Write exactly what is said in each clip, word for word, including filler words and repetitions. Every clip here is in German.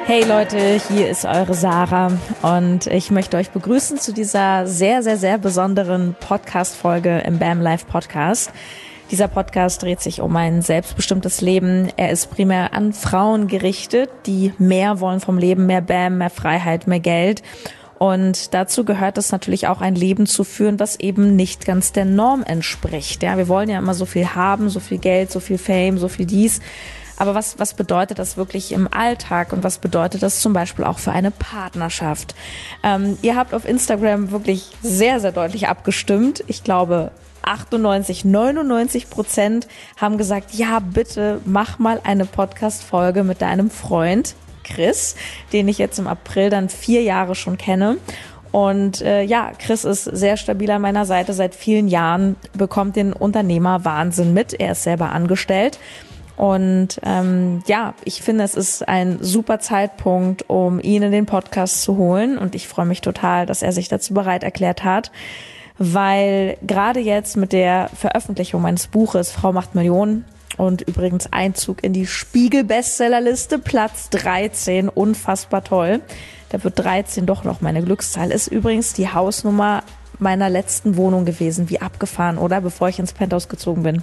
Hey Leute, hier ist eure Sarah und ich möchte euch begrüßen zu dieser sehr, sehr, sehr besonderen Podcast-Folge im BAM Live Podcast. Dieser Podcast dreht sich um ein selbstbestimmtes Leben. Er ist primär an Frauen gerichtet, die mehr wollen vom Leben, mehr BAM, mehr Freiheit, mehr Geld. Und dazu gehört es natürlich auch, ein Leben zu führen, was eben nicht ganz der Norm entspricht. Ja, wir wollen ja immer so viel haben, so viel Geld, so viel Fame, so viel dies. Aber was, was bedeutet das wirklich im Alltag und was bedeutet das zum Beispiel auch für eine Partnerschaft? Ähm, ihr habt auf Instagram wirklich sehr, sehr deutlich abgestimmt. Ich glaube, achtundneunzig, neunundneunzig Prozent haben gesagt, ja, bitte mach mal eine Podcast-Folge mit deinem Freund Chris, den ich jetzt im April dann vier Jahre schon kenne. Und äh, ja, Chris ist sehr stabil an meiner Seite seit vielen Jahren, bekommt den Unternehmer-Wahnsinn mit. Er ist selber angestellt. Und ähm, ja, ich finde, es ist ein super Zeitpunkt, um ihn in den Podcast zu holen. Und ich freue mich total, dass er sich dazu bereit erklärt hat, weil gerade jetzt mit der Veröffentlichung meines Buches Frau macht Millionen und übrigens Einzug in die Spiegel-Bestsellerliste, Platz dreizehn, unfassbar toll. Da wird dreizehn doch noch meine Glückszahl. Ist übrigens die Hausnummer meiner letzten Wohnung gewesen. Wie abgefahren, oder? Bevor ich ins Penthouse gezogen bin.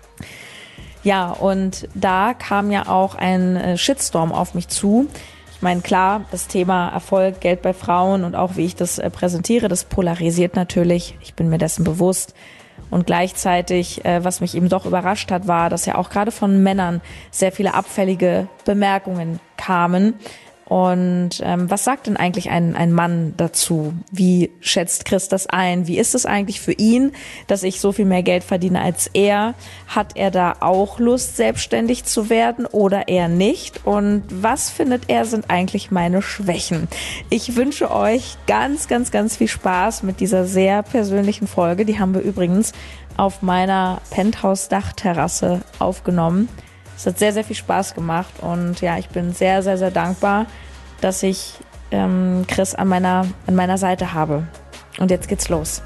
Ja, und da kam ja auch ein Shitstorm auf mich zu. Ich meine, klar, das Thema Erfolg, Geld bei Frauen und auch wie ich das präsentiere, das polarisiert natürlich. Ich bin mir dessen bewusst. Und gleichzeitig, was mich eben doch überrascht hat, war, dass ja auch gerade von Männern sehr viele abfällige Bemerkungen kamen. Und ähm, was sagt denn eigentlich ein, ein Mann dazu? Wie schätzt Chris das ein? Wie ist es eigentlich für ihn, dass ich so viel mehr Geld verdiene als er? Hat er da auch Lust, selbstständig zu werden oder eher nicht? Und was findet er, sind eigentlich meine Schwächen? Ich wünsche euch ganz, ganz, ganz viel Spaß mit dieser sehr persönlichen Folge. Die haben wir übrigens auf meiner Penthouse-Dachterrasse aufgenommen. Es hat sehr, sehr viel Spaß gemacht und ja, ich bin sehr, sehr, sehr dankbar, dass ich ähm, Chris an meiner, an meiner Seite habe. Und jetzt geht's los.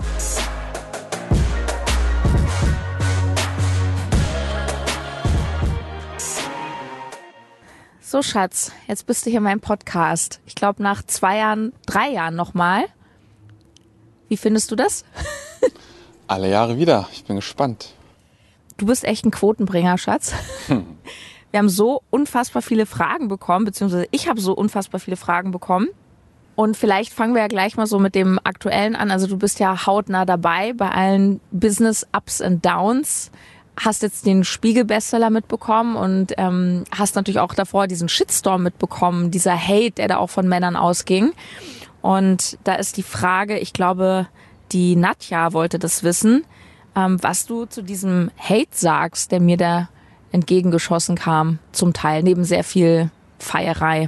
So, Schatz, jetzt bist du hier in meinem Podcast. Ich glaube, nach zwei Jahren, drei Jahren nochmal. Wie findest du das? Alle Jahre wieder. Ich bin gespannt. Du bist echt ein Quotenbringer, Schatz. Hm. Wir haben so unfassbar viele Fragen bekommen, beziehungsweise ich habe so unfassbar viele Fragen bekommen. Und vielleicht fangen wir ja gleich mal so mit dem Aktuellen an. Also du bist ja hautnah dabei bei allen Business-Ups and Downs. Hast jetzt den Spiegel-Bestseller mitbekommen und ähm, hast natürlich auch davor diesen Shitstorm mitbekommen, dieser Hate, der da auch von Männern ausging. Und da ist die Frage, ich glaube, die Nadja wollte das wissen, Ähm, was du zu diesem Hate sagst, der mir da entgegengeschossen kam, zum Teil, neben sehr viel Feierei.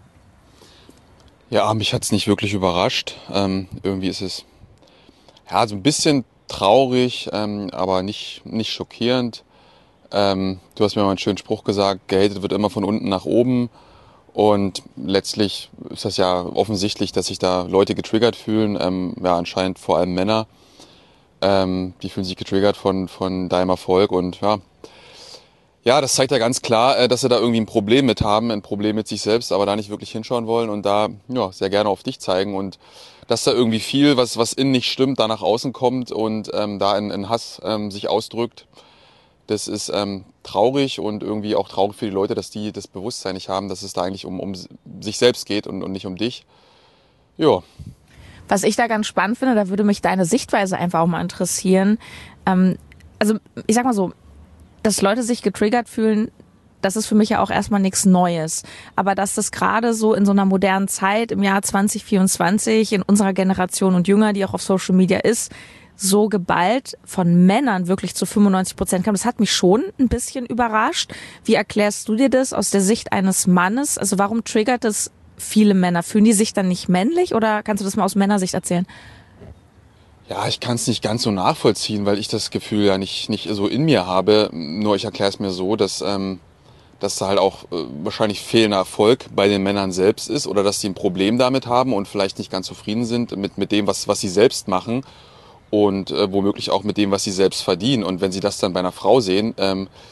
Ja, mich hat's nicht wirklich überrascht. Ähm, irgendwie ist es ja so ein bisschen traurig, ähm, aber nicht, nicht schockierend. Ähm, du hast mir mal einen schönen Spruch gesagt, gehatet wird immer von unten nach oben. Und letztlich ist das ja offensichtlich, dass sich da Leute getriggert fühlen, ähm, ja anscheinend vor allem Männer. Ähm, die fühlen sich getriggert von, von deinem Erfolg und ja, ja, das zeigt ja ganz klar, äh, dass sie da irgendwie ein Problem mit haben, ein Problem mit sich selbst, aber da nicht wirklich hinschauen wollen und da ja, sehr gerne auf dich zeigen und dass da irgendwie viel, was, was innen nicht stimmt, da nach außen kommt und ähm, da in, in Hass ähm, sich ausdrückt. Das ist ähm, traurig und irgendwie auch traurig für die Leute, dass die das Bewusstsein nicht haben, dass es da eigentlich um, um sich selbst geht und, und nicht um dich. Ja. Was ich da ganz spannend finde, da würde mich deine Sichtweise einfach auch mal interessieren. Ähm, also ich sag mal so, dass Leute sich getriggert fühlen, das ist für mich ja auch erstmal nichts Neues. Aber dass das gerade so in so einer modernen Zeit, im Jahr zwanzig vierundzwanzig, in unserer Generation und jünger, die auch auf Social Media ist, so geballt von Männern wirklich zu fünfundneunzig Prozent kam, das hat mich schon ein bisschen überrascht. Wie erklärst du dir das aus der Sicht eines Mannes? Also warum triggert es viele Männer? Fühlen die sich dann nicht männlich oder kannst du das mal aus Männersicht erzählen? Ja, ich kann es nicht ganz so nachvollziehen, weil ich das Gefühl ja nicht, nicht so in mir habe. Nur ich erkläre es mir so, dass, ähm, dass da halt auch äh, wahrscheinlich fehlender Erfolg bei den Männern selbst ist oder dass die ein Problem damit haben und vielleicht nicht ganz zufrieden sind mit, mit dem, was, was sie selbst machen und äh, womöglich auch mit dem, was sie selbst verdienen. Und wenn sie das dann bei einer Frau sehen, ähm,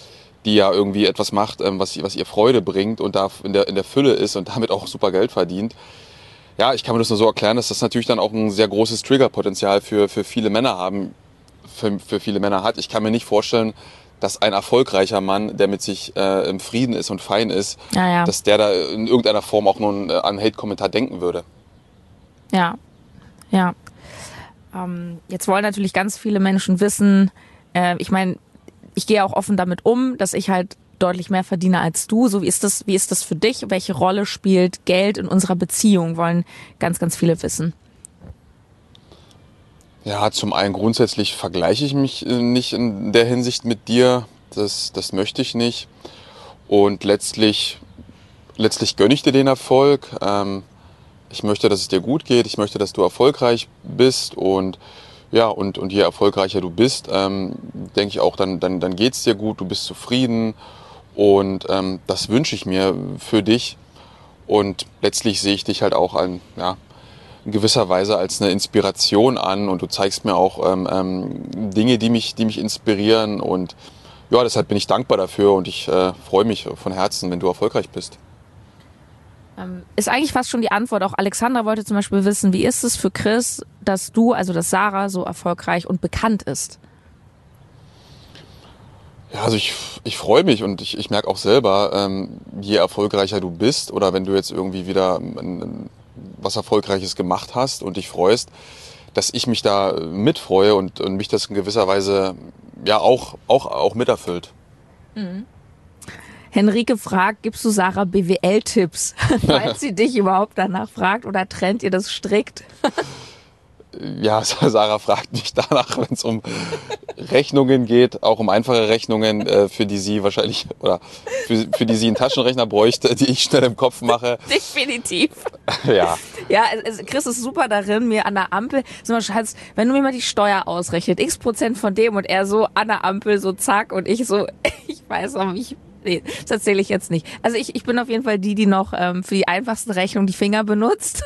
die ja irgendwie etwas macht, ähm, was, was ihr Freude bringt und da in der, in der Fülle ist und damit auch super Geld verdient. Ja, ich kann mir das nur so erklären, dass das natürlich dann auch ein sehr großes Triggerpotenzial für, für viele Männer haben, für, für viele Männer hat. Ich kann mir nicht vorstellen, dass ein erfolgreicher Mann, der mit sich äh, im Frieden ist und fein ist, ja, ja. dass der da in irgendeiner Form auch nur an einen Hate-Kommentar denken würde. Ja, ja. Ähm, jetzt wollen natürlich ganz viele Menschen wissen, äh, ich meine, ich gehe auch offen damit um, dass ich halt deutlich mehr verdiene als du. So, wie ist das, wie ist das für dich? Welche Rolle spielt Geld in unserer Beziehung? Wollen ganz, ganz viele wissen. Ja, zum einen grundsätzlich vergleiche ich mich nicht in der Hinsicht mit dir. Das, das möchte ich nicht. Und letztlich, letztlich gönne ich dir den Erfolg. Ähm, ich möchte, dass es dir gut geht. Ich möchte, dass du erfolgreich bist. Und ja, und, und je erfolgreicher du bist, ähm, denke ich auch, dann, dann, dann geht's dir gut. Du bist zufrieden. Und ähm, das wünsche ich mir für dich. Und letztlich sehe ich dich halt auch an, ja, in gewisser Weise als eine Inspiration an und du zeigst mir auch ähm, ähm, Dinge, die mich, die mich inspirieren und ja, deshalb bin ich dankbar dafür und ich äh, freue mich von Herzen, wenn du erfolgreich bist. Ähm, ist eigentlich fast schon die Antwort. Auch Alexandra wollte zum Beispiel wissen, wie ist es für Chris, dass du, also dass Sarah so erfolgreich und bekannt ist? Ja, also ich, ich freue mich und ich, ich merke auch selber, ähm, je erfolgreicher du bist oder wenn du jetzt irgendwie wieder ein, ein, was Erfolgreiches gemacht hast und dich freust, dass ich mich da mitfreue und, und mich das in gewisser Weise ja auch, auch, auch miterfüllt. Mhm. Henrike fragt, gibst du Sarah B W L-Tipps, falls sie dich überhaupt danach fragt oder trennt ihr das strikt? Ja, Sarah fragt mich danach, wenn es um Rechnungen geht, auch um einfache Rechnungen, äh, für die sie wahrscheinlich oder für, für die sie einen Taschenrechner bräuchte, die ich schnell im Kopf mache. Definitiv. Ja. Ja, also Chris ist super darin, mir an der Ampel, so mal Schatz, wenn du mir mal die Steuer ausrechnet, x Prozent von dem und er so an der Ampel so zack und ich so, ich weiß noch nicht. Nee, das erzähle ich jetzt nicht. Also ich, ich bin auf jeden Fall die, die noch ähm, für die einfachsten Rechnungen die Finger benutzt.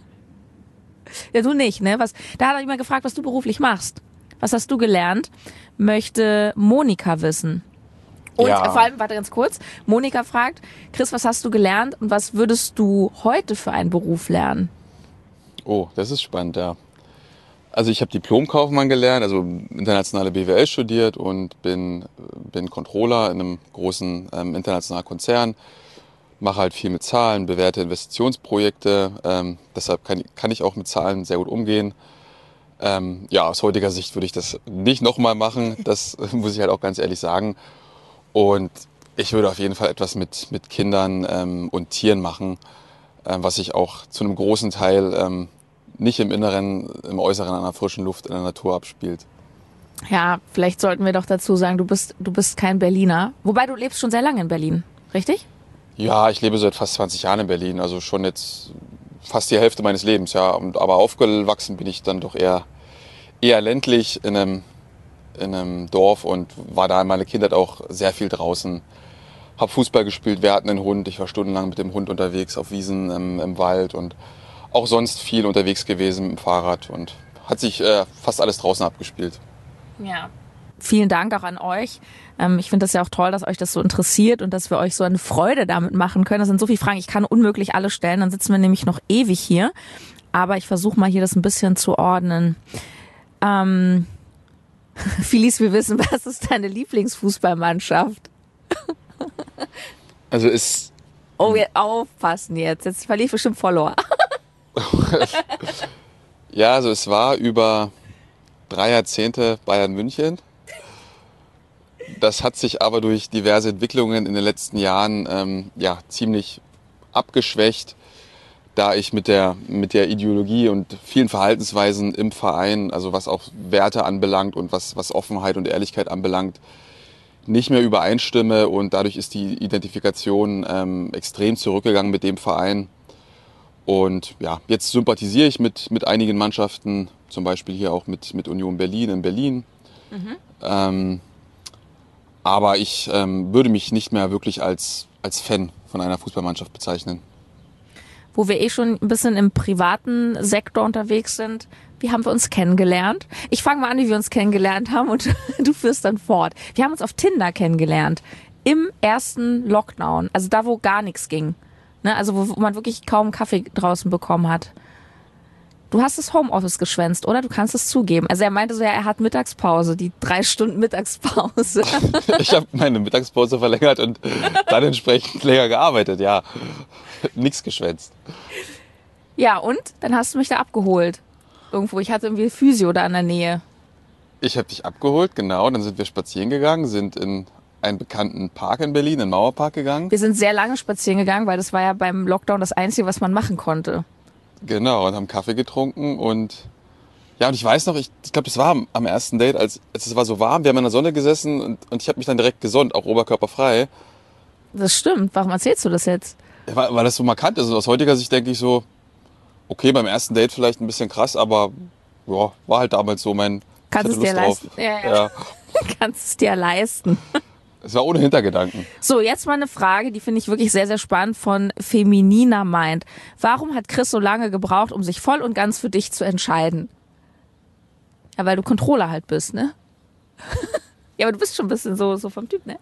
Ja, du nicht, ne? Was, da hat er immer gefragt, was du beruflich machst. Was hast du gelernt? Möchte Monika wissen. Und Ja. vor allem, warte ganz kurz, Monika fragt, Chris, was hast du gelernt und was würdest du heute für einen Beruf lernen? Oh, das ist spannend, ja. Also ich habe Diplomkaufmann gelernt, also internationale B W L studiert und bin, bin Controller in einem großen ähm, internationalen Konzern. Mache halt viel mit Zahlen, bewerte Investitionsprojekte. Ähm, deshalb kann, kann ich auch mit Zahlen sehr gut umgehen. Ähm, ja, aus heutiger Sicht würde ich das nicht nochmal machen. Das muss ich halt auch ganz ehrlich sagen. Und ich würde auf jeden Fall etwas mit, mit Kindern ähm, und Tieren machen, ähm, was sich auch zu einem großen Teil ähm, nicht im Inneren, im Äußeren an der frischen Luft in der Natur abspielt. Ja, vielleicht sollten wir doch dazu sagen, du bist, du bist kein Berliner. Wobei du lebst schon sehr lange in Berlin, richtig? Ja, ich lebe seit fast zwanzig Jahren in Berlin, also schon jetzt fast die Hälfte meines Lebens, ja. Und, aber aufgewachsen bin ich dann doch eher, eher ländlich in einem, in einem Dorf und war da in meiner Kindheit auch sehr viel draußen. Hab Fußball gespielt, wir hatten einen Hund, ich war stundenlang mit dem Hund unterwegs auf Wiesen im, im Wald und auch sonst viel unterwegs gewesen mit dem Fahrrad und hat sich äh, fast alles draußen abgespielt. Ja. Vielen Dank auch an euch. Ähm, ich finde das ja auch toll, dass euch das so interessiert und dass wir euch so eine Freude damit machen können. Das sind so viele Fragen, ich kann unmöglich alle stellen, dann sitzen wir nämlich noch ewig hier. Aber ich versuche mal hier das ein bisschen zu ordnen. Ähm, Felice, wir wissen, was ist deine Lieblingsfußballmannschaft? Also ist... Oh, jetzt aufpassen jetzt. Jetzt verliere ich bestimmt Follower. Ja, also es war über drei Jahrzehnte Bayern München. Das hat sich aber durch diverse Entwicklungen in den letzten Jahren ähm, ja, ziemlich abgeschwächt, da ich mit der, mit der Ideologie und vielen Verhaltensweisen im Verein, also was auch Werte anbelangt und was, was Offenheit und Ehrlichkeit anbelangt, nicht mehr übereinstimme und dadurch ist die Identifikation ähm, extrem zurückgegangen mit dem Verein. Und ja, jetzt sympathisiere ich mit, mit einigen Mannschaften, zum Beispiel hier auch mit, mit Union Berlin in Berlin. Mhm. Ähm, aber ich ähm, würde mich nicht mehr wirklich als, als Fan von einer Fußballmannschaft bezeichnen. Wo wir eh schon ein bisschen im privaten Sektor unterwegs sind, wie haben wir uns kennengelernt? Ich fange mal an, wie wir uns kennengelernt haben und du führst dann fort. Wir haben uns auf Tinder kennengelernt. im ersten Lockdown, also da, wo gar nichts ging, ne, also wo, wo man wirklich kaum Kaffee draußen bekommen hat. Du hast das Homeoffice geschwänzt, oder? Du kannst es zugeben. Also er meinte so, ja, er hat Mittagspause, die drei Stunden Mittagspause. Ich habe meine Mittagspause verlängert und dann entsprechend länger gearbeitet, ja. Nichts geschwänzt. Ja, und? Dann hast du mich da abgeholt. Irgendwo, ich hatte irgendwie Physio da in der Nähe. Ich habe dich abgeholt, genau. Dann sind wir spazieren gegangen, sind in einen bekannten Park in Berlin, in den Mauerpark gegangen. Wir sind sehr lange spazieren gegangen, weil das war ja beim Lockdown das Einzige, was man machen konnte. Genau, und haben Kaffee getrunken und ja, und ich weiß noch, ich, ich glaube, das war am, am ersten Date, als, als es war so warm, wir haben in der Sonne gesessen und, und ich habe mich dann direkt gesonnt, auch oberkörperfrei. Das stimmt. Warum erzählst du das jetzt? Ja, weil, weil das so markant ist. Und aus heutiger Sicht denke ich so, okay, beim ersten Date vielleicht ein bisschen krass, aber ja, war halt damals so mein... Kannst es dir leisten. Ja, ja. Ja. Kannst es dir leisten. Es war ohne Hintergedanken. So, jetzt mal eine Frage, die finde ich wirklich sehr, sehr spannend von Feminina Mind. Warum hat Chris so lange gebraucht, um sich voll und ganz für dich zu entscheiden? Ja, weil du Controller halt bist, ne? Ja, aber du bist schon ein bisschen so, so vom Typ, ne?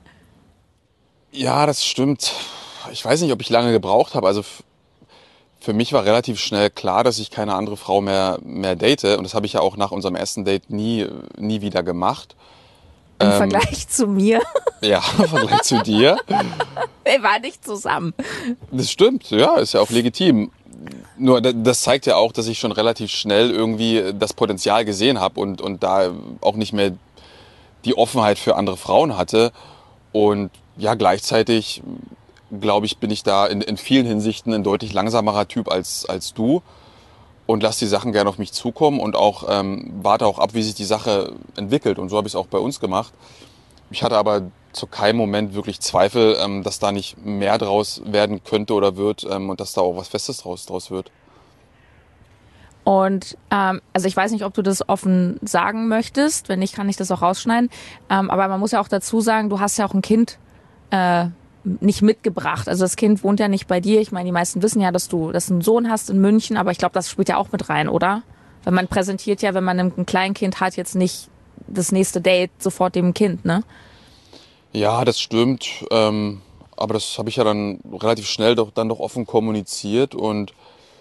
Ja, das stimmt. Ich weiß nicht, ob ich lange gebraucht habe. Also f- für mich war relativ schnell klar, dass ich keine andere Frau mehr, mehr date. Und das habe ich ja auch nach unserem ersten Date nie, nie wieder gemacht. Im Ähm, Vergleich zu mir. Ja, im Vergleich zu dir. Wir waren nicht zusammen. Das stimmt, ja, ist ja auch legitim. Nur da- das zeigt ja auch, dass ich schon relativ schnell irgendwie das Potenzial gesehen habe und, und da auch nicht mehr die Offenheit für andere Frauen hatte. Und ja, gleichzeitig, glaube ich, bin ich da in, in vielen Hinsichten ein deutlich langsamerer Typ als, als du und lasse die Sachen gerne auf mich zukommen und auch ähm, warte auch ab, wie sich die Sache entwickelt. Und so habe ich es auch bei uns gemacht. Ich hatte aber zu keinem Moment wirklich Zweifel, ähm, dass da nicht mehr draus werden könnte oder wird ähm, und dass da auch was Festes draus, draus wird. Und ähm, also ich weiß nicht, ob du das offen sagen möchtest. Wenn nicht, kann ich das auch rausschneiden. Ähm, aber man muss ja auch dazu sagen, du hast ja auch ein Kind äh, nicht mitgebracht. Also das Kind wohnt ja nicht bei dir. Ich meine, die meisten wissen ja, dass du, dass du einen Sohn hast in München, aber ich glaube, das spielt ja auch mit rein, oder? Weil man präsentiert ja, wenn man ein Kleinkind hat, jetzt nicht das nächste Date sofort dem Kind, ne? Ja, das stimmt. Ähm, aber das habe ich ja dann relativ schnell doch, dann doch offen kommuniziert. Und,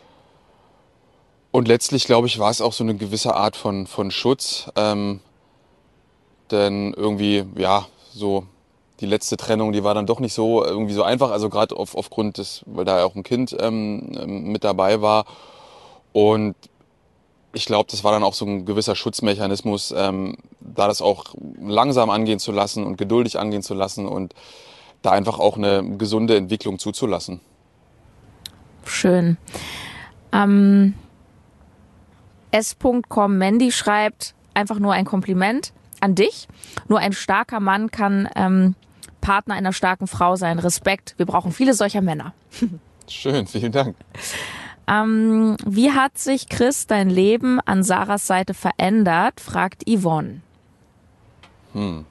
und letztlich, glaube ich, war es auch so eine gewisse Art von, von Schutz. Ähm, denn irgendwie, ja, so die letzte Trennung, die war dann doch nicht so irgendwie so einfach. Also gerade auf, aufgrund des, weil da ja auch ein Kind ähm, ähm, mit dabei war. Und ich glaube, das war dann auch so ein gewisser Schutzmechanismus, ähm, da das auch langsam angehen zu lassen und geduldig angehen zu lassen und da einfach auch eine gesunde Entwicklung zuzulassen. Schön. Ähm, S Punkt com Mandy schreibt einfach nur ein Kompliment an dich. Nur ein starker Mann kann ähm, Partner einer starken Frau sein. Respekt. Wir brauchen viele solcher Männer. Schön, vielen Dank. Ähm, wie hat sich, Chris, dein Leben an Sarahs Seite verändert, fragt Yvonne. Hm.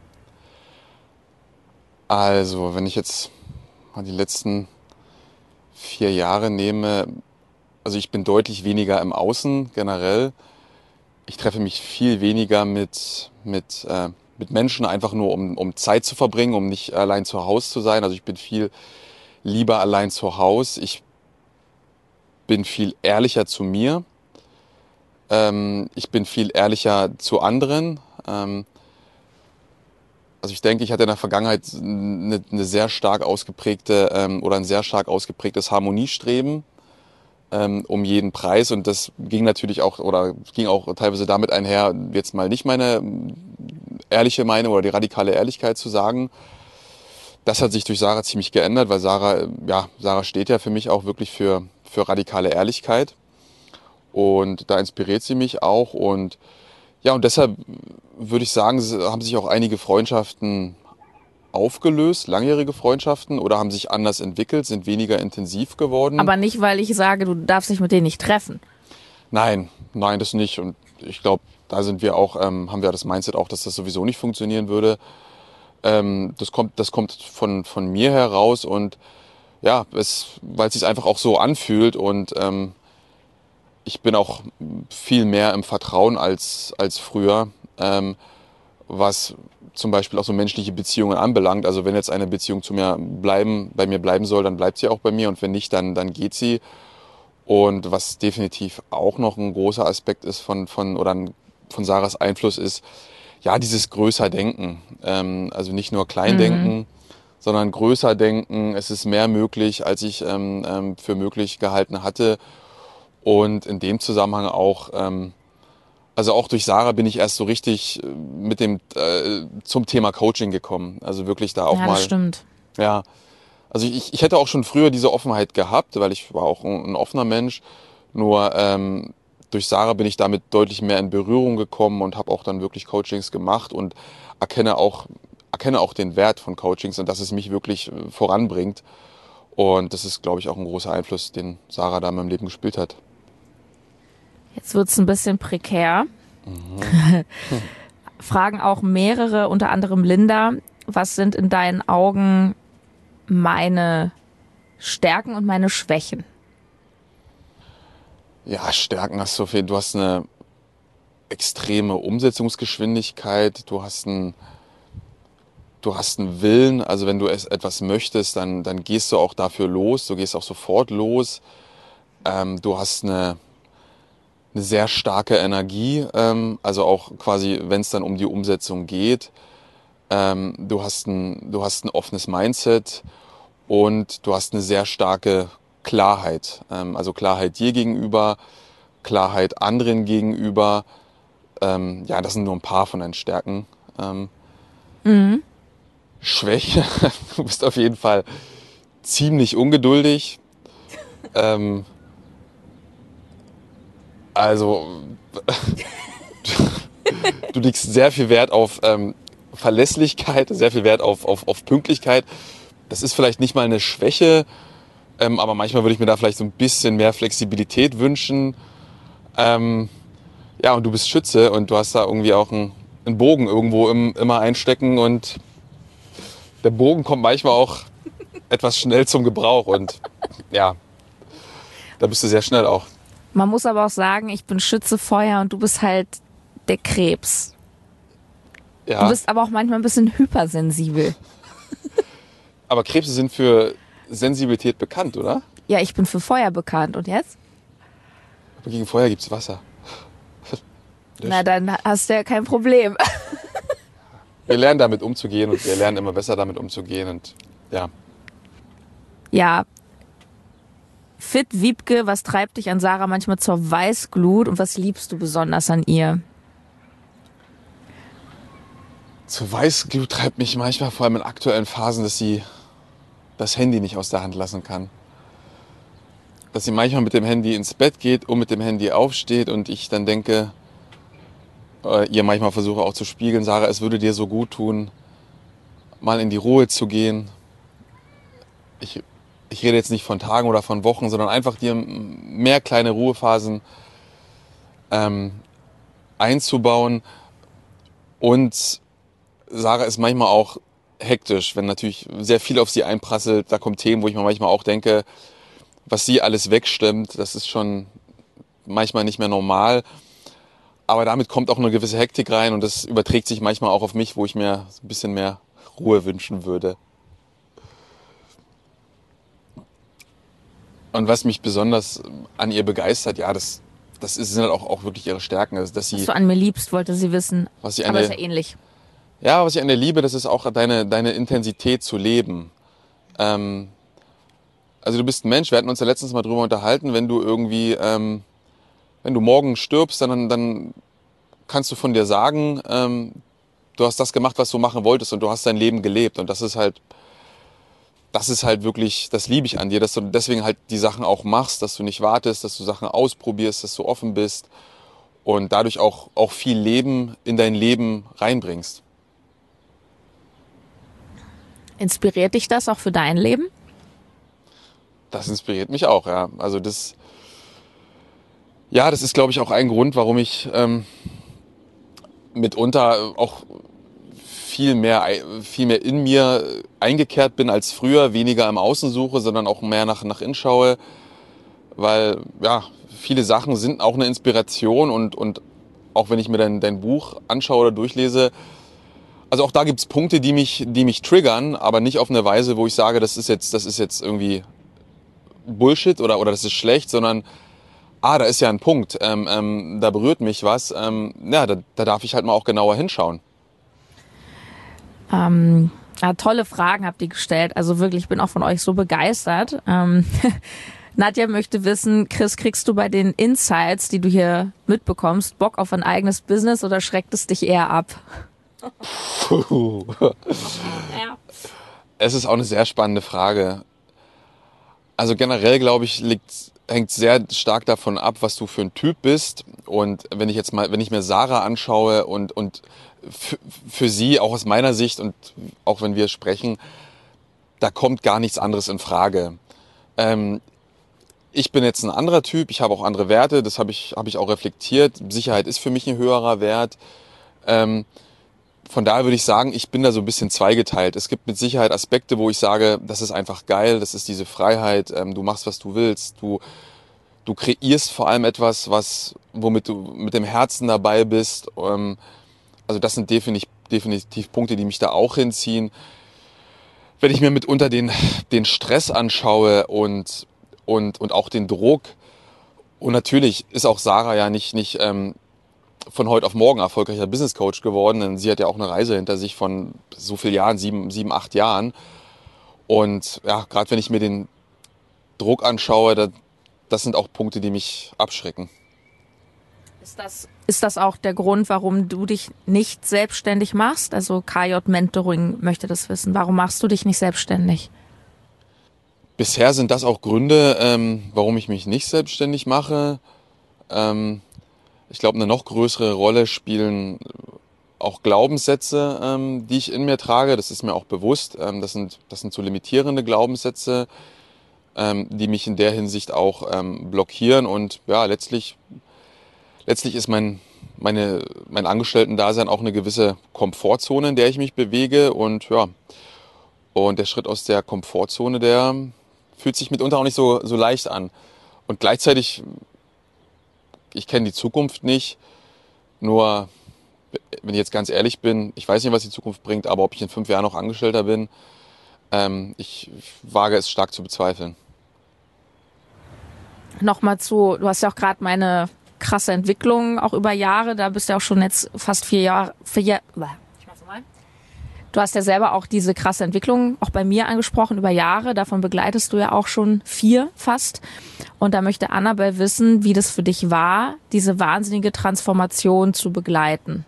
Also, wenn ich jetzt mal die letzten vier Jahre nehme, also ich bin deutlich weniger im Außen generell. Ich treffe mich viel weniger mit, mit, äh, mit Menschen, einfach nur um, um Zeit zu verbringen, um nicht allein zu Hause zu sein. Also ich bin viel lieber allein zu Hause. Ich bin viel ehrlicher zu mir. Ähm, ich bin viel ehrlicher zu anderen. Ähm, also ich denke, ich hatte in der Vergangenheit eine, eine sehr stark ausgeprägte ähm, oder ein sehr stark ausgeprägtes Harmoniestreben ähm, um jeden Preis. Und das ging natürlich auch oder ging auch teilweise damit einher, jetzt mal nicht meine ehrliche Meinung oder die radikale Ehrlichkeit zu sagen. Das hat sich durch Sarah ziemlich geändert, weil Sarah, ja, Sarah steht ja für mich auch wirklich für, für radikale Ehrlichkeit. Und da inspiriert sie mich auch. Und ja, und deshalb würde ich sagen, haben sich auch einige Freundschaften aufgelöst, langjährige Freundschaften, oder haben sich anders entwickelt, sind weniger intensiv geworden. Aber nicht, weil ich sage, du darfst dich mit denen nicht treffen. Nein, nein, das nicht. Und ich glaube, da sind wir auch, ähm, haben wir das Mindset auch, dass das sowieso nicht funktionieren würde. Ähm, das kommt, das kommt von, von mir heraus und ja, es, weil es sich einfach auch so anfühlt und ähm, ich bin auch viel mehr im Vertrauen als, als früher. Ähm, was zum Beispiel auch so menschliche Beziehungen anbelangt. Also wenn jetzt eine Beziehung zu mir bleiben, bei mir bleiben soll, dann bleibt sie auch bei mir und wenn nicht, dann, dann geht sie. Und was definitiv auch noch ein großer Aspekt ist von, von, oder ein, von Sarahs Einfluss ist, ja, dieses größer Denken. Ähm, also nicht nur klein denken, mhm. sondern größer denken. Es ist mehr möglich, als ich ähm, ähm, für möglich gehalten hatte. Und in dem Zusammenhang auch, ähm, also auch durch Sarah bin ich erst so richtig mit dem äh, zum Thema Coaching gekommen. Also wirklich da auch ja, mal. Das stimmt. Ja, also ich, ich hätte auch schon früher diese Offenheit gehabt, weil ich war auch ein, ein offener Mensch. Nur ähm, durch Sarah bin ich damit deutlich mehr in Berührung gekommen und habe auch dann wirklich Coachings gemacht und erkenne auch erkenne auch den Wert von Coachings und dass es mich wirklich voranbringt. Und das ist, glaube ich, auch ein großer Einfluss, den Sarah da in meinem Leben gespielt hat. Jetzt wird es ein bisschen prekär. Mhm. Fragen auch mehrere, unter anderem Linda. Was sind in deinen Augen meine Stärken und meine Schwächen? Ja, Stärken hast du viel. Du hast eine extreme Umsetzungsgeschwindigkeit. Du hast einen, du hast einen Willen. Also wenn du etwas möchtest, dann, dann gehst du auch dafür los. Du gehst auch sofort los. Ähm, du hast eine eine sehr starke Energie, ähm, also auch quasi, wenn es dann um die Umsetzung geht. Ähm, du hast ein, du hast ein offenes Mindset und du hast eine sehr starke Klarheit. Ähm, also Klarheit dir gegenüber, Klarheit anderen gegenüber. Ähm, ja, das sind nur ein paar von deinen Stärken. Ähm, mhm. Schwäche, du bist auf jeden Fall ziemlich ungeduldig. ähm, Also, du legst sehr viel Wert auf ähm, Verlässlichkeit, sehr viel Wert auf, auf, auf Pünktlichkeit. Das ist vielleicht nicht mal eine Schwäche, ähm, aber manchmal würde ich mir da vielleicht so ein bisschen mehr Flexibilität wünschen. Ähm, ja, und du bist Schütze und du hast da irgendwie auch einen, einen Bogen irgendwo im, immer einstecken und der Bogen kommt manchmal auch etwas schnell zum Gebrauch und ja, da bist du sehr schnell auch. Man muss aber auch sagen, ich bin Schütze Feuer und du bist halt der Krebs. Ja. Du bist aber auch manchmal ein bisschen hypersensibel. Aber Krebse sind für Sensibilität bekannt, oder? Ja, ich bin für Feuer bekannt. Und jetzt? Aber gegen Feuer gibt's Wasser. Na, dann hast du ja kein Problem. Wir lernen damit umzugehen und wir lernen immer besser damit umzugehen und ja. Ja. Fit Wiebke, was treibt dich an Sarah manchmal zur Weißglut und was liebst du besonders an ihr? Zur Weißglut treibt mich manchmal vor allem in aktuellen Phasen, dass sie das Handy nicht aus der Hand lassen kann. Dass sie manchmal mit dem Handy ins Bett geht und mit dem Handy aufsteht und ich dann denke, äh, ihr manchmal versuche auch zu spiegeln, Sarah, es würde dir so gut tun, mal in die Ruhe zu gehen. Ich Ich rede jetzt nicht von Tagen oder von Wochen, sondern einfach dir mehr kleine Ruhephasen ähm, einzubauen. Und Sarah ist manchmal auch hektisch, wenn natürlich sehr viel auf sie einprasselt. Da kommen Themen, wo ich mir manchmal auch denke, was sie alles wegstimmt, das ist schon manchmal nicht mehr normal. Aber damit kommt auch eine gewisse Hektik rein und das überträgt sich manchmal auch auf mich, wo ich mir ein bisschen mehr Ruhe wünschen würde. Und was mich besonders an ihr begeistert, ja, das, das sind halt auch, auch wirklich ihre Stärken. Dass sie, was du an mir liebst, wollte sie wissen. Was sie Aber eine, ist ja ähnlich. Ja, was ich an der liebe, das ist auch deine, deine Intensität zu leben. Ähm, also du bist ein Mensch, wir hatten uns ja letztens mal drüber unterhalten, wenn du irgendwie, ähm, wenn du morgen stirbst, dann, dann kannst du von dir sagen, ähm, du hast das gemacht, was du machen wolltest und du hast dein Leben gelebt. Und das ist halt, das ist halt wirklich, das liebe ich an dir, dass du deswegen halt die Sachen auch machst, dass du nicht wartest, dass du Sachen ausprobierst, dass du offen bist und dadurch auch, auch viel Leben in dein Leben reinbringst. Inspiriert dich das auch für dein Leben? Das inspiriert mich auch, ja. Also das, ja, das ist, glaube ich, auch ein Grund, warum ich ähm, mitunter auch viel mehr, viel mehr in mir eingekehrt bin als früher, weniger im Außen suche, sondern auch mehr nach, nach innen schaue, weil ja, viele Sachen sind auch eine Inspiration und, und auch wenn ich mir dein, dein Buch anschaue oder durchlese, Also auch da gibt's Punkte, die mich, die mich triggern, aber nicht auf eine Weise, wo ich sage, das ist jetzt, das ist jetzt irgendwie Bullshit oder, oder das ist schlecht, sondern ah, da ist ja ein Punkt, ähm, ähm, da berührt mich was, ähm, ja, da, da darf ich halt mal auch genauer hinschauen. Ähm, ja, tolle Fragen habt ihr gestellt. Also wirklich, ich bin auch von euch so begeistert. Ähm, Nadja möchte wissen, Chris, kriegst du bei den Insights, die du hier mitbekommst, Bock auf ein eigenes Business oder schreckt es dich eher ab? Puh. Ja. Es ist auch eine sehr spannende Frage. Also generell, glaube ich, liegt, hängt sehr stark davon ab, was du für ein Typ bist. Und wenn ich jetzt mal, wenn ich mir Sarah anschaue und, und für, für sie, auch aus meiner Sicht und auch wenn wir sprechen, da kommt gar nichts anderes in Frage. Ähm, ich bin jetzt ein anderer Typ, ich habe auch andere Werte, das habe ich, habe ich auch reflektiert. Sicherheit ist für mich ein höherer Wert. Ähm, Von daher würde ich sagen, ich bin da so ein bisschen zweigeteilt. Es gibt mit Sicherheit Aspekte, wo ich sage, das ist einfach geil, das ist diese Freiheit, ähm, du machst, was du willst, du, du kreierst vor allem etwas, was, womit du mit dem Herzen dabei bist. Ähm, also das sind definitiv, definitiv Punkte, die mich da auch hinziehen. Wenn ich mir mitunter den, den Stress anschaue und, und, und auch den Druck, und natürlich ist auch Sarah ja nicht, nicht ähm, von heute auf morgen erfolgreicher Business Coach geworden, denn sie hat ja auch eine Reise hinter sich von so vielen Jahren, sieben, sieben, acht Jahren. Und ja, gerade wenn ich mir den Druck anschaue, da, das sind auch Punkte, die mich abschrecken. Ist das, ist das auch der Grund, warum du dich nicht selbstständig machst? Also K J Mentoring möchte das wissen. Warum machst du dich nicht selbstständig? Bisher sind das auch Gründe, ähm, warum ich mich nicht selbstständig mache. Ähm, ich glaube, eine noch größere Rolle spielen auch Glaubenssätze, ähm, die ich in mir trage. Das ist mir auch bewusst. Ähm, das sind, das sind so limitierende Glaubenssätze, ähm, die mich in der Hinsicht auch ähm, blockieren. Und ja, letztlich, letztlich ist mein, meine, mein Angestellten-Dasein auch eine gewisse Komfortzone, in der ich mich bewege. Und ja, und der Schritt aus der Komfortzone, der fühlt sich mitunter auch nicht so, so leicht an. Und gleichzeitig, ich kenne die Zukunft nicht, nur wenn ich jetzt ganz ehrlich bin, ich weiß nicht, was die Zukunft bringt, aber ob ich in fünf Jahren noch Angestellter bin, ähm, ich, ich wage es stark zu bezweifeln. Nochmal zu, du hast ja auch gerade meine krasse Entwicklung auch über Jahre, da bist du ja auch schon jetzt fast vier Jahre, vier Jahre, ich mach's nochmal. Du hast ja selber auch diese krasse Entwicklung auch bei mir angesprochen über Jahre, davon begleitest du ja auch schon vier fast. Und da möchte Annabelle wissen, wie das für dich war, diese wahnsinnige Transformation zu begleiten.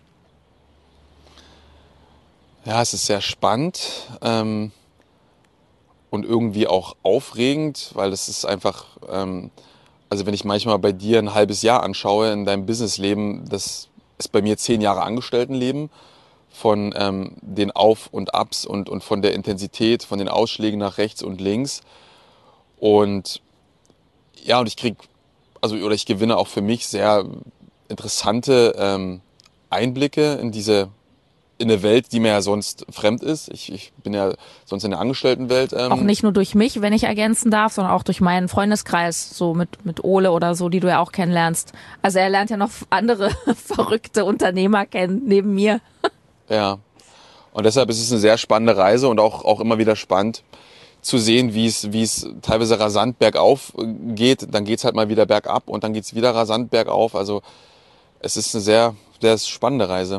Ja, es ist sehr spannend ähm, und irgendwie auch aufregend, weil es ist einfach, ähm, also wenn ich manchmal bei dir ein halbes Jahr anschaue in deinem Businessleben, das ist bei mir zehn Jahre Angestelltenleben, von ähm, den Auf- und Abs und, und von der Intensität, von den Ausschlägen nach rechts und links. Und ja, und ich krieg, also oder ich gewinne auch für mich sehr interessante ähm, Einblicke in diese in eine Welt, die mir ja sonst fremd ist. Ich, ich bin ja sonst in der Angestelltenwelt. Ähm, Auch nicht nur durch mich, wenn ich ergänzen darf, sondern auch durch meinen Freundeskreis, so mit, mit Ole oder so, die du ja auch kennenlernst. Also er lernt ja noch andere verrückte Unternehmer kennen, neben mir. Ja. Und deshalb ist es eine sehr spannende Reise und auch, auch immer wieder spannend zu sehen, wie es, wie es teilweise rasant bergauf geht. Dann geht's halt mal wieder bergab und dann geht's wieder rasant bergauf. Also es ist eine sehr, sehr spannende Reise.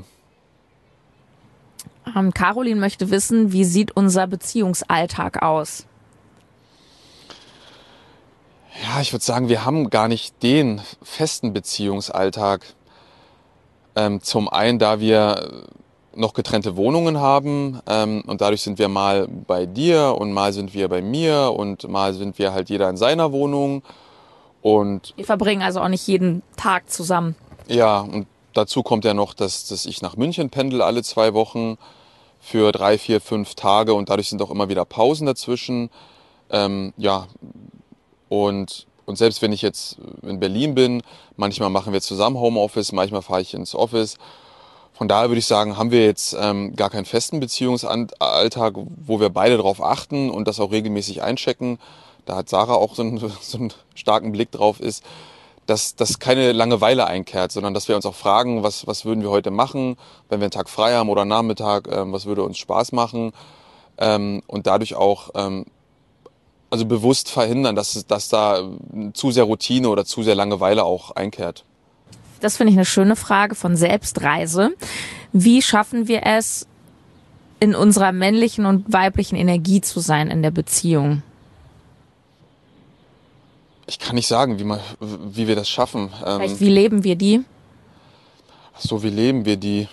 Ähm, Caroline möchte wissen, wie sieht unser Beziehungsalltag aus? Ja, ich würde sagen, wir haben gar nicht den festen Beziehungsalltag. Ähm, zum einen, da wir noch getrennte Wohnungen haben ähm, und dadurch sind wir mal bei dir und mal sind wir bei mir und mal sind wir halt jeder in seiner Wohnung. Und Wir verbringen also auch nicht jeden Tag zusammen. ja, und dazu kommt ja noch, dass, dass ich nach München pendel alle zwei Wochen für drei, vier, fünf Tage und dadurch sind auch immer wieder Pausen dazwischen. Ähm, ja, und, und selbst wenn ich jetzt in Berlin bin, manchmal machen wir zusammen Homeoffice, manchmal fahre ich ins Office. Von daher würde ich sagen, haben wir jetzt ähm, gar keinen festen Beziehungsalltag, wo wir beide darauf achten und das auch regelmäßig einchecken. Da hat Sarah auch so einen, so einen starken Blick drauf ist. dass, dass keine Langeweile einkehrt, sondern dass wir uns auch fragen, was, was würden wir heute machen, wenn wir einen Tag frei haben oder einen Nachmittag, ähm, was würde uns Spaß machen, ähm, und dadurch auch ähm, also bewusst verhindern, dass, dass da zu sehr Routine oder zu sehr Langeweile auch einkehrt. Das finde ich eine schöne Frage von Selbstreise. Wie schaffen wir es, in unserer männlichen und weiblichen Energie zu sein in der Beziehung? Ich kann nicht sagen, wie, man, wie wir das schaffen. Vielleicht, wie leben wir die? So, wie leben wir die?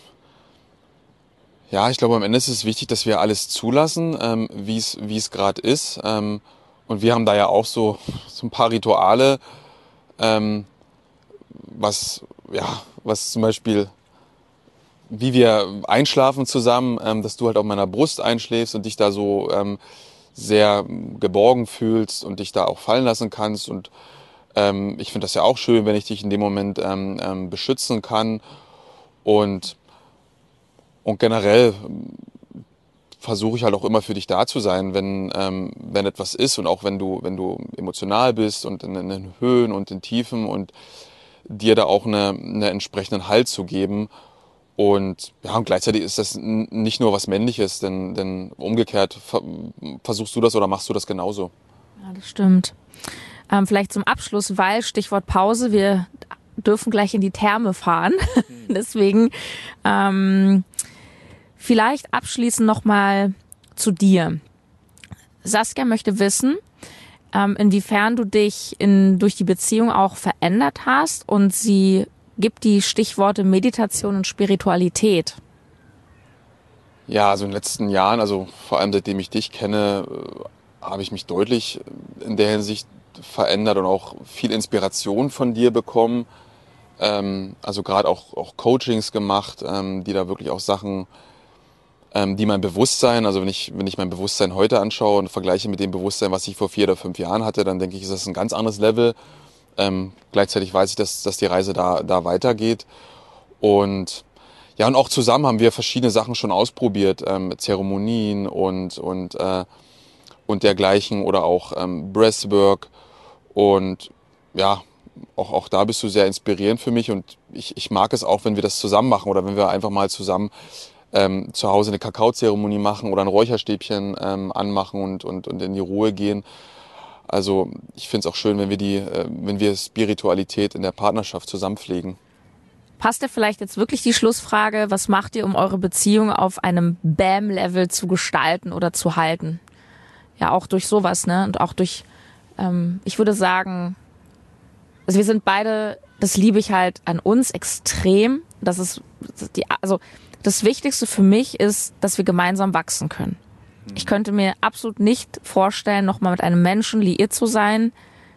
Ja, ich glaube, am Ende ist es wichtig, dass wir alles zulassen, ähm, wie es wie es gerade ist. Ähm, und wir haben da ja auch so, so ein paar Rituale, ähm, was, ja, was zum Beispiel, wie wir einschlafen zusammen, ähm, dass du halt auf meiner Brust einschläfst und dich da so ähm, sehr geborgen fühlst und dich da auch fallen lassen kannst. Und ähm, ich finde das ja auch schön, wenn ich dich in dem Moment ähm, ähm, beschützen kann. Und, und generell versuche ich halt auch immer für dich da zu sein, wenn, ähm, wenn etwas ist und auch wenn du, wenn du emotional bist und in, in den Höhen und in Tiefen und dir da auch eine, eine entsprechenden Halt zu geben. Und ja, und gleichzeitig ist das nicht nur was Männliches, denn, denn umgekehrt versuchst du das oder machst du das genauso. Ja, das stimmt. Ähm, vielleicht zum Abschluss, weil Stichwort Pause, wir dürfen gleich in die Therme fahren. Mhm. Deswegen ähm, vielleicht abschließend nochmal zu dir. Saskia möchte wissen, ähm, inwiefern du dich in, durch die Beziehung auch verändert hast, und sie gibt die Stichworte Meditation und Spiritualität. Ja, also in den letzten Jahren, also vor allem seitdem ich dich kenne, habe ich mich deutlich in der Hinsicht verändert und auch viel Inspiration von dir bekommen. Ähm, also gerade auch, auch Coachings gemacht, ähm, die da wirklich auch Sachen, ähm, die mein Bewusstsein, also wenn ich, wenn ich mein Bewusstsein heute anschaue und vergleiche mit dem Bewusstsein, was ich vor vier oder fünf Jahren hatte, dann denke ich, ist das ein ganz anderes Level. Ähm, gleichzeitig weiß ich, dass, dass die Reise da, da weitergeht. Und ja, und auch zusammen haben wir verschiedene Sachen schon ausprobiert, ähm, Zeremonien und, und, äh, und dergleichen oder auch ähm, Breathwork. Und ja, auch, auch da bist du sehr inspirierend für mich. Und ich, ich mag es auch, wenn wir das zusammen machen oder wenn wir einfach mal zusammen ähm, zu Hause eine Kakaozeremonie machen oder ein Räucherstäbchen ähm, anmachen und, und, und in die Ruhe gehen. Also ich finde es auch schön, wenn wir die, äh, wenn wir Spiritualität in der Partnerschaft zusammen pflegen. Passt dir vielleicht jetzt wirklich die Schlussfrage, was macht ihr, um eure Beziehung auf einem B A M-Level zu gestalten oder zu halten? Ja, auch durch sowas, ne? Und auch durch, ähm, ich würde sagen, also wir sind beide, das liebe ich halt an uns extrem. Das ist die, also das Wichtigste für mich ist, dass wir gemeinsam wachsen können. Ich könnte mir absolut nicht vorstellen, nochmal mit einem Menschen liiert zu sein,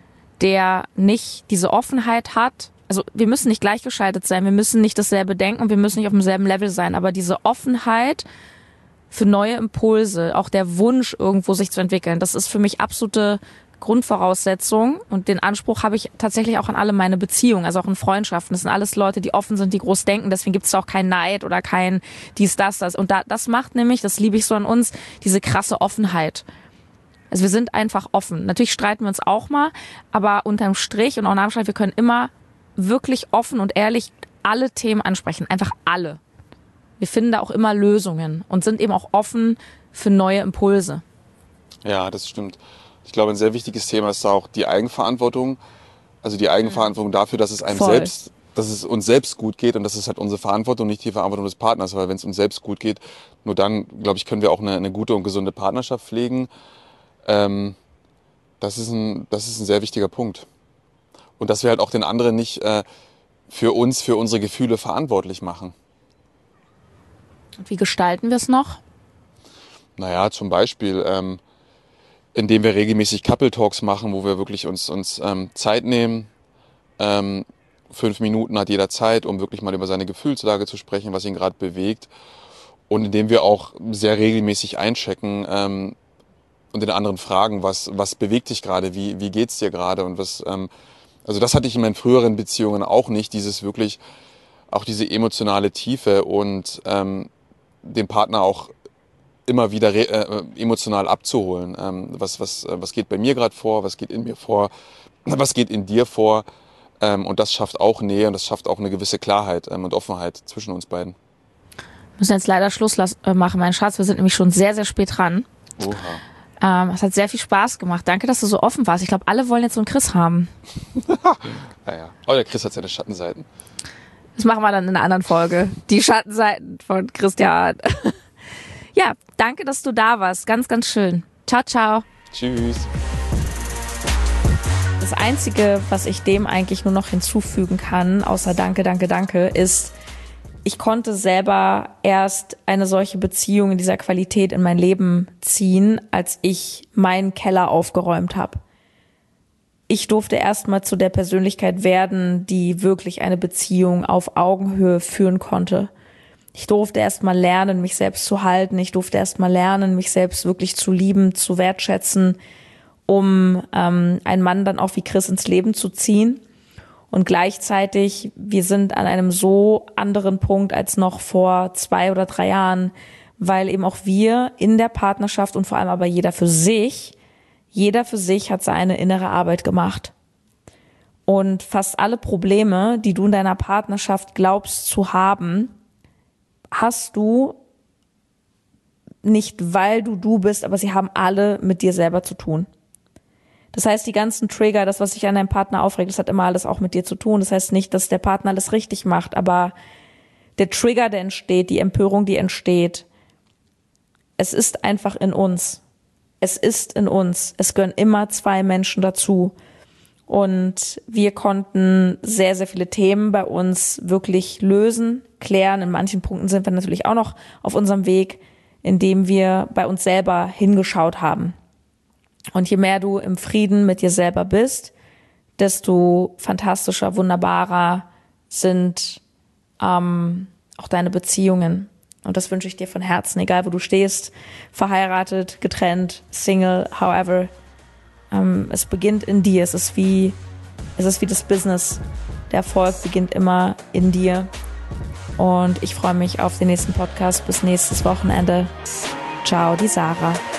der nicht diese Offenheit hat. Also wir müssen nicht gleichgeschaltet sein, wir müssen nicht dasselbe denken, wir müssen nicht auf demselben Level sein, aber diese Offenheit für neue Impulse, auch der Wunsch, irgendwo sich zu entwickeln, das ist für mich absolute Grundvoraussetzung, und den Anspruch habe ich tatsächlich auch an alle meine Beziehungen, also auch in Freundschaften. Das sind alles Leute, die offen sind, die groß denken, deswegen gibt es auch kein Neid oder kein dies, das, das. Und da, das macht nämlich, das liebe ich so an uns, diese krasse Offenheit. Also wir sind einfach offen. Natürlich streiten wir uns auch mal, aber unterm Strich und auch nach dem Streit, wir können immer wirklich offen und ehrlich alle Themen ansprechen, einfach alle. Wir finden da auch immer Lösungen und sind eben auch offen für neue Impulse. Ja, das stimmt. Ich glaube, ein sehr wichtiges Thema ist da auch die Eigenverantwortung. Also die Eigenverantwortung dafür, dass es einem Voll. selbst, dass es uns selbst gut geht, und das ist halt unsere Verantwortung, nicht die Verantwortung des Partners. Weil wenn es uns selbst gut geht, nur dann, glaube ich, können wir auch eine, eine gute und gesunde Partnerschaft pflegen. Ähm, das ist ein, das ist ein sehr wichtiger Punkt. Und dass wir halt auch den anderen nicht äh, für uns, für unsere Gefühle verantwortlich machen. Und wie gestalten wir es noch? Naja, zum Beispiel, ähm, indem wir regelmäßig Couple Talks machen, wo wir wirklich uns, uns ähm, Zeit nehmen. Ähm, fünf Minuten hat jeder Zeit, um wirklich mal über seine Gefühlslage zu sprechen, was ihn gerade bewegt. Und indem wir auch sehr regelmäßig einchecken ähm, und den anderen fragen, was, was bewegt dich gerade, wie, wie geht's dir gerade und was... Ähm, also das hatte ich in meinen früheren Beziehungen auch nicht, dieses wirklich, auch diese emotionale Tiefe und ähm, den Partner auch immer wieder re- äh, emotional abzuholen. Ähm, was, was, was geht bei mir gerade vor, was geht in mir vor, was geht in dir vor, Ähm, und das schafft auch Nähe und das schafft auch eine gewisse Klarheit ähm, und Offenheit zwischen uns beiden. Wir müssen jetzt leider Schluss las- äh, machen, mein Schatz. Wir sind nämlich schon sehr, sehr spät dran. Oha. Ähm, es hat sehr viel Spaß gemacht. Danke, dass du so offen warst. Ich glaube, alle wollen jetzt so einen Chris haben. Naja, aber der Chris hat seine Schattenseiten. Das machen wir dann in einer anderen Folge. Die Schattenseiten von Christian. Ja, danke, dass du da warst. Ganz, ganz schön. Ciao, ciao. Tschüss. Das Einzige, was ich dem eigentlich nur noch hinzufügen kann, außer Danke, Danke, Danke, ist, ich konnte selber erst eine solche Beziehung in dieser Qualität in mein Leben ziehen, als ich meinen Keller aufgeräumt habe. Ich durfte erstmal zu der Persönlichkeit werden, die wirklich eine Beziehung auf Augenhöhe führen konnte. Ich durfte erstmal lernen, mich selbst zu halten. Ich durfte erstmal lernen, mich selbst wirklich zu lieben, zu wertschätzen, um ähm, einen Mann dann auch wie Chris ins Leben zu ziehen. Und gleichzeitig, wir sind an einem so anderen Punkt als noch vor zwei oder drei Jahren, weil eben auch wir in der Partnerschaft und vor allem aber jeder für sich, jeder für sich hat seine innere Arbeit gemacht. Und fast alle Probleme, die du in deiner Partnerschaft glaubst zu haben, hast du nicht, weil du du bist, aber sie haben alle mit dir selber zu tun. Das heißt, die ganzen Trigger, das, was sich an deinem Partner aufregt, das hat immer alles auch mit dir zu tun. Das heißt nicht, dass der Partner alles richtig macht, aber der Trigger, der entsteht, die Empörung, die entsteht, es ist einfach in uns. Es ist in uns. Es gehören immer zwei Menschen dazu. Und wir konnten sehr, sehr viele Themen bei uns wirklich lösen, klären. In manchen Punkten sind wir natürlich auch noch auf unserem Weg, indem wir bei uns selber hingeschaut haben. Und je mehr du im Frieden mit dir selber bist, desto fantastischer, wunderbarer sind ähm, auch deine Beziehungen. Und das wünsche ich dir von Herzen, egal wo du stehst, verheiratet, getrennt, Single, however. Ähm, es beginnt in dir. Es ist wie, es ist wie das Business. Der Erfolg beginnt immer in dir. Und ich freue mich auf den nächsten Podcast. Bis nächstes Wochenende. Ciao, die Sarah.